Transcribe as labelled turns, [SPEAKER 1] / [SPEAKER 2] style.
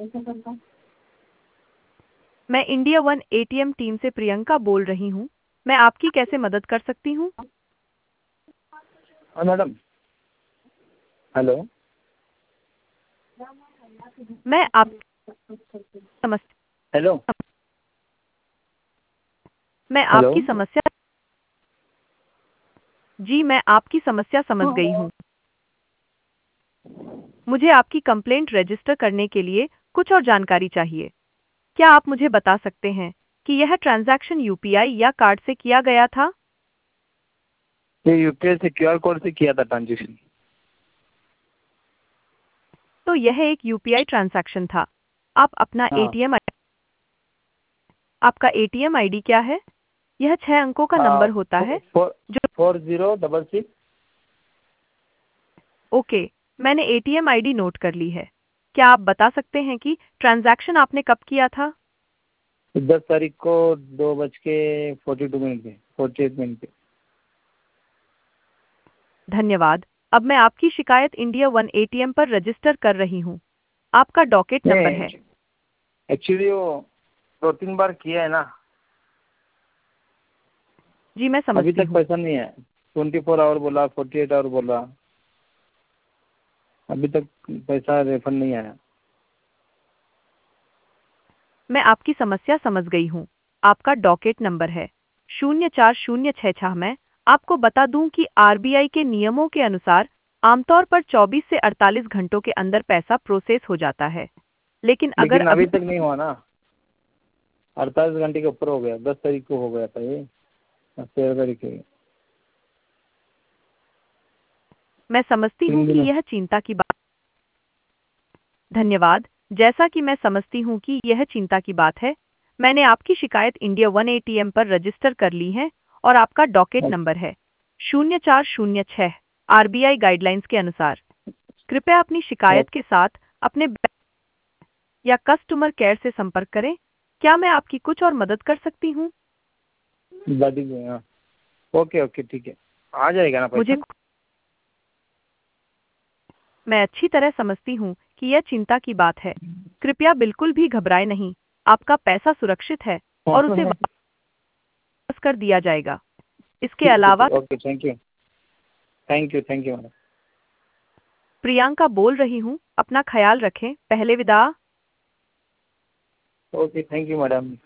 [SPEAKER 1] मैं India one ATM team से प्रियंका बोल रही हूँ। मैं आपकी कैसे मदद कर सकती हूँ?
[SPEAKER 2] हाँ मैडम। हेलो।
[SPEAKER 1] मैं आपकी समस्या
[SPEAKER 2] हेलो।
[SPEAKER 1] मैं
[SPEAKER 2] हेलो।
[SPEAKER 1] आपकी समस्या जी मैं आपकी समस्या समझ गई हूँ। मुझे आपकी कंप्लेंट रजिस्टर करने के लिए कुछ और जानकारी चाहिए। क्या आप मुझे बता सकते हैं कि यह ट्रांजैक्शन यूपीआई या कार्ड से किया गया था?
[SPEAKER 2] ये यूपीआई से क्यूआर कोड से किया था ट्रांजेक्शन।
[SPEAKER 1] तो यह एक यूपीआई ट्रांजैक्शन था। आप अपना
[SPEAKER 2] हाँ
[SPEAKER 1] एटीएम आपका एटीएम आईडी क्या है? यह 6 अंकों का
[SPEAKER 2] हाँ।
[SPEAKER 1] नंबर होता है
[SPEAKER 2] फोर
[SPEAKER 1] जो
[SPEAKER 2] 4066।
[SPEAKER 1] ओके, मैंने एटीएम आईडी नोट कर ली है। क्या आप बता सकते हैं कि ट्रांजैक्शन आपने कब किया था?
[SPEAKER 2] 10 तारीख को 2:42 पे 48 मिनट पे।
[SPEAKER 1] धन्यवाद। अब मैं आपकी शिकायत इंडिया वन एटीएम पर रजिस्टर कर रही हूँ। आपका डॉकेट नंबर है।
[SPEAKER 2] नहीं, एक्चुअली वो 2-3 बार किया है ना।
[SPEAKER 1] जी मैं
[SPEAKER 2] अभी
[SPEAKER 1] समझती
[SPEAKER 2] तक
[SPEAKER 1] हूँ।
[SPEAKER 2] पैसा नहीं है। 24 आवर बोला, 48 आवर बोला, अभी तक पैसा रिफंड नहीं आया।
[SPEAKER 1] मैं आपकी समस्या समझ गई हूँ। आपका डॉकेट नंबर है 04066। मैं आपको बता दूं कि आरबीआई के नियमों के अनुसार आमतौर पर 24 से 48 घंटों के अंदर पैसा प्रोसेस हो जाता है। लेकिन अगर
[SPEAKER 2] लेकिन
[SPEAKER 1] अभी
[SPEAKER 2] अभी तक नहीं हुआ ना। 48 घंटे के ऊपर हो गया। 10 तारीख को हो गया था ये। 13 तारीख है।
[SPEAKER 1] मैं समझती हूँ
[SPEAKER 2] 3 दिन।
[SPEAKER 1] कि यह चिंता की बात धन्यवाद। जैसा कि मैं समझती हूँ कि यह चिंता की बात है, मैंने आपकी शिकायत इंडिया वन एटीएम पर रजिस्टर कर ली है और आपका डॉकेट नंबर है 0406। आरबीआई गाइडलाइंस के अनुसार कृपया अपनी शिकायत के साथ अपने बैंक या कस्टमर केयर से संपर्क करें। क्या मैं आपकी कुछ और मदद कर सकती हूँ?
[SPEAKER 2] हाँ। ओके ओके ठीक है। आ जाएगा ना
[SPEAKER 1] मुझे
[SPEAKER 2] पैसा।
[SPEAKER 1] मैं अच्छी तरह समझती हूँ कि यह चिंता की बात है। कृपया बिल्कुल भी घबराएं नहीं। आपका पैसा सुरक्षित है और उसे वापस कर दिया जाएगा। इसके
[SPEAKER 2] ठीक है
[SPEAKER 1] अलावा
[SPEAKER 2] ठीक। Okay thank you. Thank you madam.
[SPEAKER 1] Priyanka बोल रही हूँ। अपना ख्याल रखें। पहले विदा।
[SPEAKER 2] Okay thank you madam.